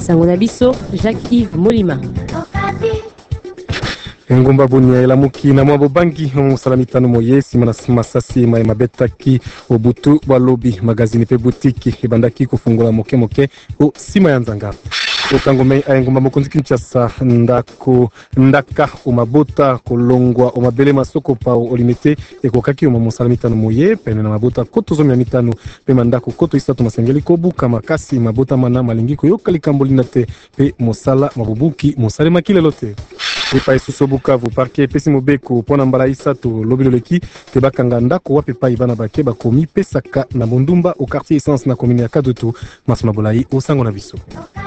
Sango na biso, Jacques-Yves Molima. Ngumba Bunia elamuki na mwabo bangi musalamitano moye simana masasi mai mabetaki obutu balobi magazini pe boutique ibandaki kufungula moke o sima ya nzanga okangome ayengumba mokonzi Kinshasa ndaka umabota kolongwa omabele masoko pa olimite ekokaki musalamitano moye pene na mabota koto zomi ya mitano pe mandako koto isatu masengeli kobuka makasi mabota mana malingi koyoka likambo linate pe mosala mabubuki mosale makilelo te epa esusu Bukavu parke epesi mobeko pona mbala isato lobiloleki te bakanga ndako wape pa ibana bake bakomi pesaka na bondumba au quartier essence na commune ya Kadutu masuna bolai osango na biso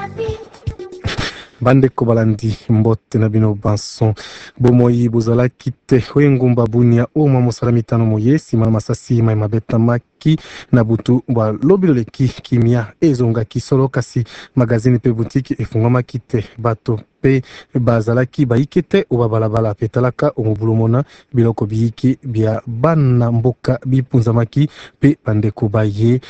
bande ko balandi mbote na bino banson bomoyi bozala kite Ngumba Bunia o mamosala mitano moye sima masasi mai mabeta maki na butu bwa lobiloleki kimia ezonga kisolo kasi magazine pe boutique efungama kite bato pe bazalaki baikete obabalabala petalaka omubulumona biloko biyiki bya bana mboka bipunzamaki pe bandeko baye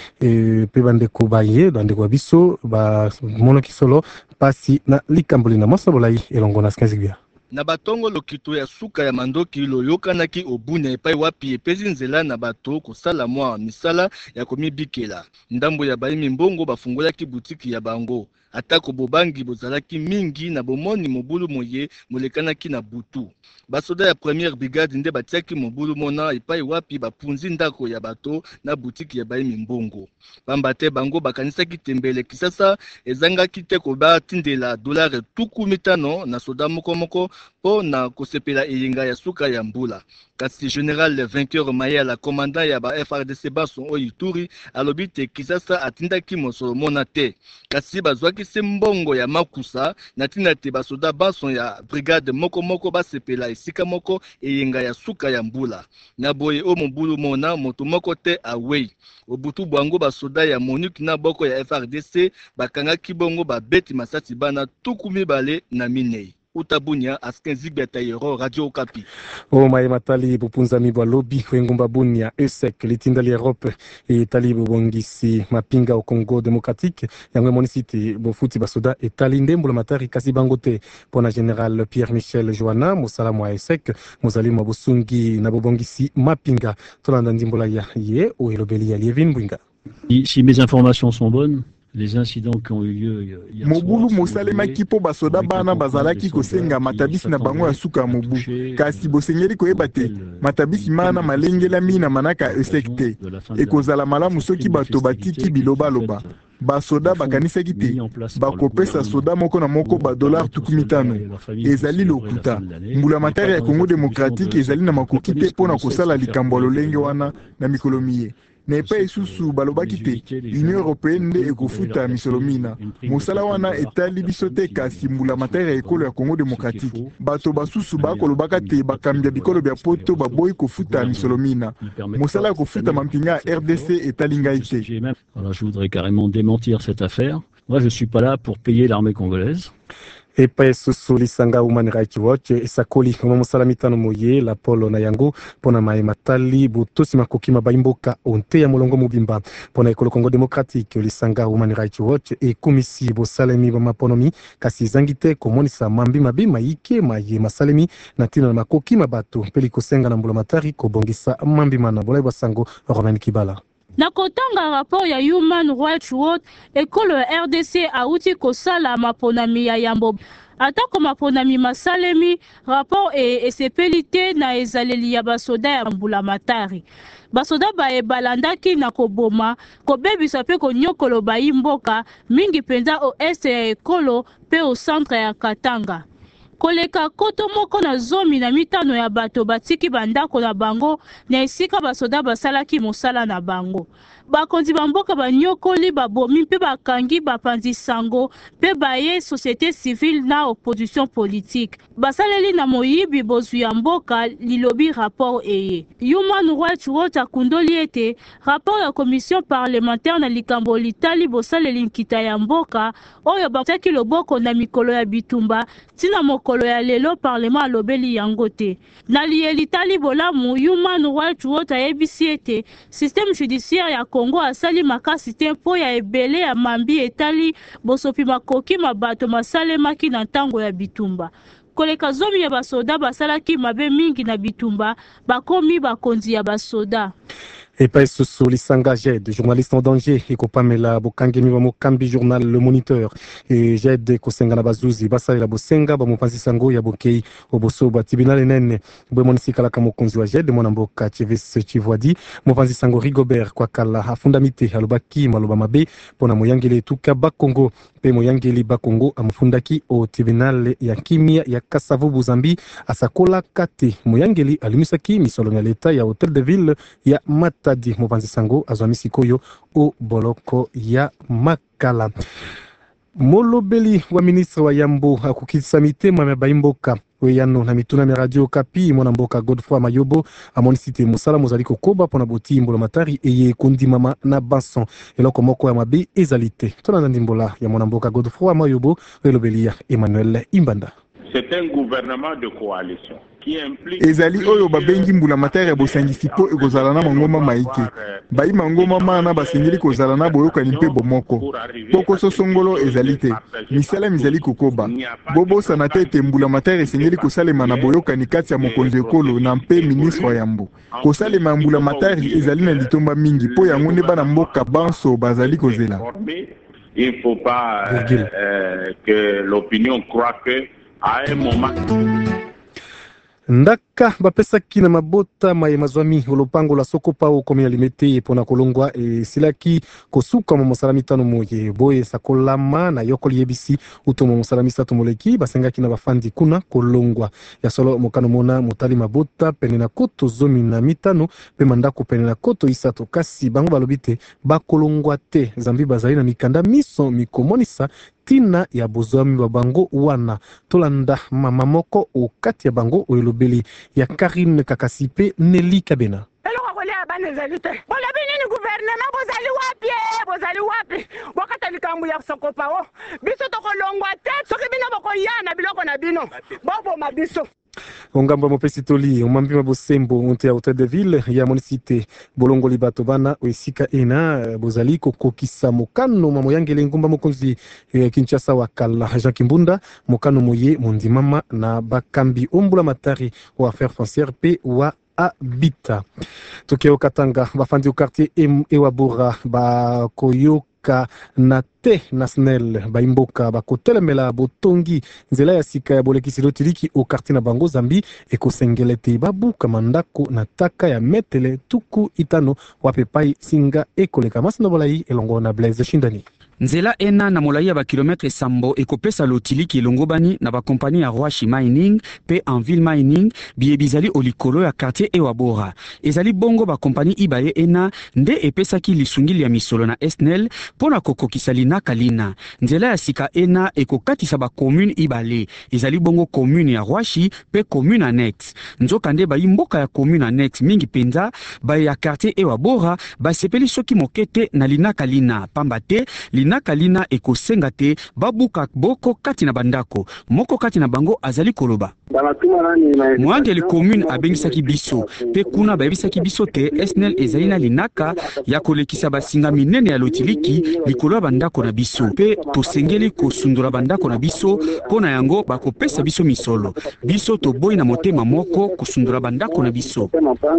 bandeko biso ba mono kisolo pasi na likamboli na masololai elongo na skanzibia na batongo lokito ya suka ya mandoki loyokanaki obunya epai wapi epezi nzela na bato kosala mwa misala ya komibikela ndambo ya bayimi mbongo bafungolaki butiki ya bango atako bobangi bozalaki mingi na bomoni mobulu moye molekanaki na butu basoda ya première brigade nde batiaki mobulu mona epai wapi bapunzi ndako ya bato na butiki ya bayimi mbongo pamba te bango bakanisaki tembele kisasa ezangaki te kobatindela dolare tuku mitano na soda moko po na kosepela eyenga ya suka ya mbula kasi général vainqueur Mayala commandant ya ba FRDC baso o Ituri alobi te kisasa atindaki mosolo mona te kasi bazwaki se mbongo ya makusa na tina te basoda baso ya brigade moko basepela esika moko eyenga ya suka ya mbula na boye o mobulu mona moto moko te awei obutu bwango basoda ya MONUC na boko ya FRDC bakangaki bongo babeti masasi bana tuku mibale na minei Utabunya askenzi Tayero Radio Okapi. Maye matali bupunza mibwa lobi Ngumba Bunia ESEC litindali Europe et tali bongisi mapinga au Congo démocratique yangwe monisiti bofuti basoda etali ndembo matari kasi bangote pona général Pierre Michel Joanna musala mwa ESEC muzali mwa busungi na bongisi mapinga tolanda ndimbola ya ye o elobeli ya Lievin Bwinga. Si mes informations sont bonnes, les incidents qui ont eu lieu mobulu mosalemaki po basoda bana bazalaki kosenga matabisi na bango ya suka mobu kasi bosengeli koyeba te matabisi mana malengelami na manaka esekte ekozala malamu soki bato batiki bilobaloba basoda bakanisaki te bakopesa soda moko na moko $5 ezali lokuta mbula matari ya Congo démocratique ezali na makoki te pona kosala likambo lolenge wana na mikolo miye nepa esusu balobaki te Union Européenne nde ekofuta misolomina mosala wana etali biso te kasi mbula matari ya ekolo ya Congo démocratique bato basusu bakolobaka te bakambia bikolo bya poto baboyi kofuta misolomina mosala ya kofuta mampinga ya RDC etali ngai te. Je voudrais carrément démentir cette affaire. Moi je suis pas là pour payer l'armée congolaise. Epa esusu lisanga Human Rights Watch esakoli mosalamita no moye la polo na yango pona mai matali butusi makoki mabaimboka onte ya molongo mobimba pona ekolo Congo démocratique lisanga Human Rights Watch e komisi bosalemi ba maponomi kasi zangite komonisa mambi mabima ike maye masalemi na tina na makoki mabato peli kosenga na mbula matari kobongisa mambi mana bolai basango Romain Kibala. Na kotanga rapport ya Human Rights Watch ekolo ya RDC auti kosala maponami ya yambo atako maponami masalemi rapport esepeli te na ezaleli ya basoda ya mbula matari basoda balandaki na koboma kobebisa pe konyokolo bayimboka mingi penza o este ya ekolo pe o centre ya Katanga koleka koto moko na 15 ya bato batiki bandako na bango na esika basoda basalaki mosala na bango bakonzi bamboka banyokoli babomi pe bakangi bapanzi sango pe baye société civile na opposition politique basaleli na moyibi bozwi ya mboka lilobi rapport eye Human Rights Watch akundoli ete rapport ya commission parlementaire na likambo litali bosaleli nkita ya mboka oyo bataki loboko na mikolo ya bitumba tina moko mokolo ya lelo parlement alobeli yango te. Na lielitali bolamu Human Rights Watch ayebisi ete système judiciaire ya Congo asali makasi te mpo ya ebele ya mambi etali bosopi makoki mabato masalemaki na ntango ya bitumba. Koleka zomi ya basoda basalaki mabe mingi na bitumba bakomi bakonzi ya basoda. Epai susu lisanga JED, journaliste en danger, ekopamela bokangemi ba mokambi journal Le Moniteur. Et JED kosenga na bazuzi basalela bosenga ba mopanzi sango ya bokei oboso ba tribunal nene. Bwe monisika ka mokonzi wa JED mona mboka Chevese Chivwadi, mopanzi sango Rigobert kwa kala afundamite alobaki maloba mabe pona moyangele tuka ba Congo. Pe moyangeli ba Congo amfundaki o tribunal ya kimia ya Kasavubu Zambi asakola kate. Moyangeli alimisaki misolo ya leta ya Hotel de Ville ya Matadi. Mopanzi sango azwamisi koyo o boloko ya Makala. Molobeli wa ministre wa Yambo akukisa mitema ya baimboka weyano na mituna ya Radio Kapi mwana mboka Godefroy Mayobo amonisite musala mozaliko koba pona boti mbolo matari eye kundi mama na Banson eloko moko ya mabe ezalite tona ndimbola ya mwana mboka Godefroy Mayobo welobelia Emmanuel Imbanda. C'est un gouvernement de coalition qui implique ezali oyo babengi mbula matari ya bosangisi po ekozala na mangoma maike bayi mangoma mana basengeli kozala na boyokani mpe bomoko pokoso songolo ezali te misala mizali kokoba bobosana te ete mbula matari esengeli kosalema na boyokani kati ya mokonzi ekolo na mpe ministre wa Yambo kosalema mbula matari ezali na litomba mingi po yango nde bana mboka Banso bazali kozela. Il ne faut pas que l'opinion croit que à un moment ndaka bapesaki na mabota maye mazwami olopango la soko pao komi ya limete pona kolongwa silaki kosuka mo mosalami tano moye boye sakolama na yokoli yebisi utomo mosalami sato moleki basengaki na bafandi kuna kolongwa ya solo mokano mona motali mabota pene na koto zomi na mitano pe mandako pene na koto isato kasi bango balobite bakolongwa te zambi bazali na mikanda miso mikomonisa tina ya bozwami wa bango wana tolanda mama moko okati ya bango oyelobeli ya Karine Kakasipe Nelly Kabena. Gouvernement bozali wapi wakati likambu ya soko pao biso tokolongwa te soki bino bokoyana biloko na bino bobo mabiso Ongamba mopesi toli omambi mabosembo monte ya Hotel de Ville ya monicité bolongoli bato bana oesika ena bozali kokokisa mokano mamoyangele ngumba mokonzi Kinshasa wakala Jean Kimbunda mokano moye mondimama na bakambi ombula matari wa affaires foncières pe wa Abita. Tokyo Katanga bafandi au quartier Ewabura ba koyoka na te na SNEL baimboka bakotelemela botongi nzela ya sika ya bolekisi lotiliki au quartier na bango Zambi ekosengelete babuka mandako na taka ya metele tuku itano wapepai singa ekoleka masina bolai elongo na Blaise Shindani. Nzela ena na molai ya ba kilometre sambo ekopesa lotiliki elongobani na ba kompani ya Rwashi Mining pe Enville Mining bizali olikolo ya quartier Ewabora. Ezali bongo ba kompani ibaye ena nde epesaki lisungili ya misolo na SNEL pona kokokisa lina kalina. Nzela ya sika ena ekokatisa ba commune ibale. Ezali bongo commune ya Rwashi pe commune annex. Nzoka nde ba imboka ya commune annex mingi penza ba ya quartier Ewabora ba sepeli soki mokete na lina kalina pambate Nakalina ekosenga te babuka boko kati na bandako moko kati na bango azali koloba Mwangeli commune abengisaki biso pe kuna bayebisaki biso te SNEL ezali na linaka ya kolekisa basinga minene ya lotiliki likolo ya bandako na biso pe tosengeli kosundula bandako na biso pona yango bakopesa biso misolo biso toboyi na motema moko kosundula bandako na biso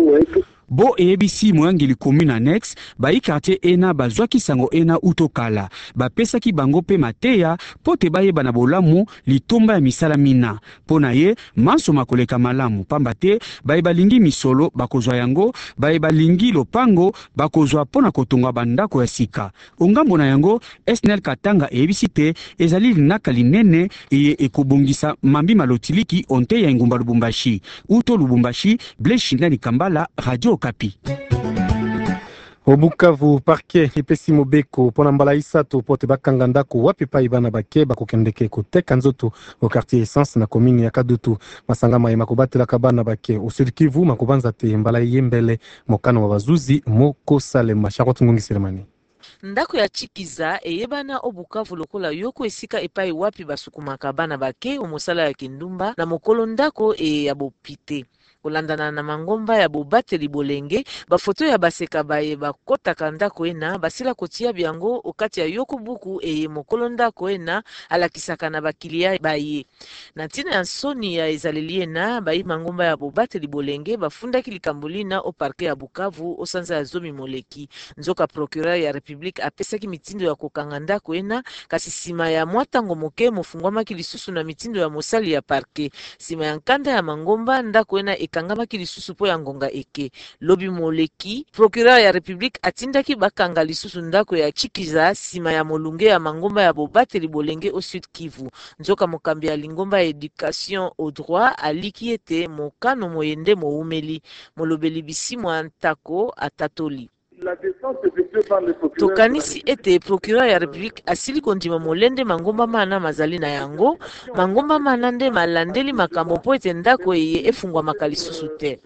Bo ebisi moyangeli commune annex bayi quartier ena bazwaki sango ena utokala bapesaki bango pe mateya pote bayeba na bolamu litomba ya misala mina pona ye manso makoleka malamu pamba te balingi misolo bakozwa yango balingi lopango bakozwa pona kotonga bandako ya sika ongambo na yango SNEL Katanga ebisi te ezali linaka linene eye ekobongisa mambi malotiliki onte ya ngumba Lubumbashi uto Lubumbashi Blaise Shindani Kambala Radio Kapi. Obukavu parquet epesi mobeko pona mbala isato pote bakanga ndako wapi pa ibana bake bakokendeke koteka nzoto au quartier Essence na commune ya Kadutu masanga maye makobatela kabana bake Sud Kivu makobanza te mbala yembele mokano wa bazuzi moko salema Charlotte Ngongi Selemani. ndako ya Chikiza eyebana obukavu lokola yoko esika epai wapi basukumaka bana bake omosala ya kindumba na mokolo ndako ya bopite kolandana na mangomba ya bobateli bolenge bafoto ya baseka baye bakotaka ndako ena basila kotia biango okati ya yoko buku mokolo ndako ena alakisaka na bakilia baye na ntina ya soni ya ezaleli ena bayi mangomba ya bobateli bolenge bafundaki likambulina o parke ya Bukavu osanza ya zomi moleki nzoka procureur ya Republique apesaki mitindo ya kokanga ndako ena kasi sima ya mwatango moke mofungwamaki lisusu na mitindo ya mosali ya parke sima ya nkanda ya mangomba ndako ena ekangamaki lisusu po ya ngonga eke lobi moleki procureur ya Republique atindaki bakanga lisusu ndako ya Chikiza sima ya molunge ya mangomba ya bobateli bolenge au Sud Kivu nzoka mokambi ya lingomba ya éducation au droit aliki ete mokano moyende moumeli molobeli bisimwa ntako atatoli tokanisi ete procureur ya Republique asili kondima molende mangomba mana mazali na yango mangomba mana nde malandeli makambo po ete ndako efungwa makalisusu te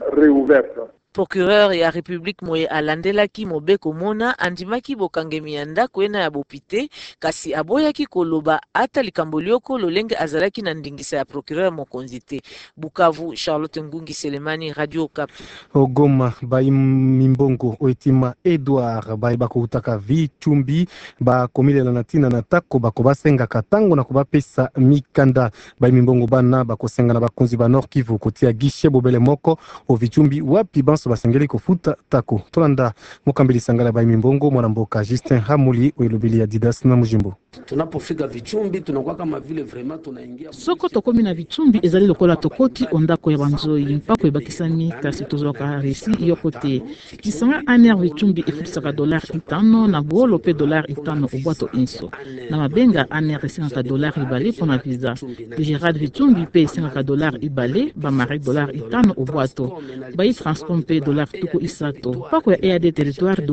procureur ya Republique moye alandelaki mobeko mona andimaki bokangemi ya ndako ena ya bopite kasi aboyaki koloba ata likambo lioko lolenge azalaki na ndingisa ya procureur mokonzi te. Bukavu, Charlotte Ngungi Selemani, Radio Okapi. Ogoma bayi mimbongo oitima Edouard bayi bakutaka vichumbi bakomilela na tina na tako bakobasenga katango na kubapesa mikanda bayi mimbongo bana bakosenga na bakonzi ba Nord Kivu kotia gishe bobele moko o vichumbi wapi banso basengeli kofuta tako tolanda mokambili sangala bayi mimbongo mwana mboka Justin Hamuli oilobili ya Didas na Mujimbo. Tunapofika vichumbi tunakuwa kama vile vraiment tunaingia soko tokomi na vichumbi ezali lokola tokoti ondako ya banzoi mpako ebakisami kasi tozwaka resi yokote kisanga aner vichumbi efutisaka $5 na buolo pe $5 obwato inso na mabenga aner esengaka $2 pona visa Gerard vichumbi pe esengaka $2 bamare $5 obwato bayi transport pe $3 pako ya EAD territoire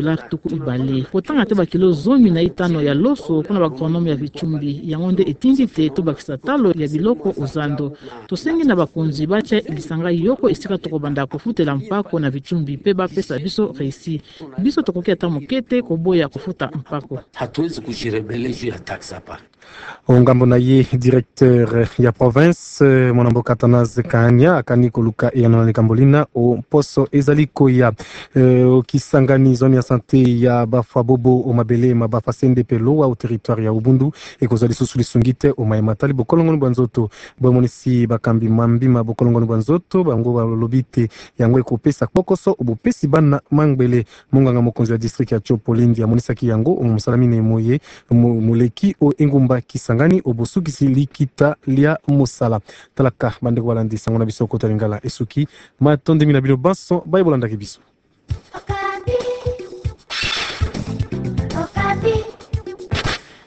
$2 potanga te bakilo 15 ya loso pona bakonomi ya vichumbi yango nde etingi te tobakisa talo ya biloko ozando tosengi na bakonzi bacha lisanga yoko esika tokobanda kofutela mpako na vichumbi pe bapesa biso reisi biso tokoki ata mokete koboya kofuta mpako hatuwezi kujirebele juu ya taxe hapa. Ongambo na ye directeur ya province monambo Katanaze Kanya akaniko luka yana likambolina o poso ezaliko ya kisangani zone ya santé ya bafabobo o mabele mabafa sendepelo au territoire ya Ubundu ekozali susuli sungite o maimatali bokolongoni bwanzoto bomonisi bakambi mambima bokolongoni bwanzoto bango balobite yango ekopesa kokoso obopesi bana mangbele monganga mokonzi ya district ya Chopolindi amonisaki yango omusalamine moye muleki o engumba kisangani obosukisi likita lia musala talaka bande balandi sangona biso ko talingala esuki matonde mina bino baso baybolanda ke biso.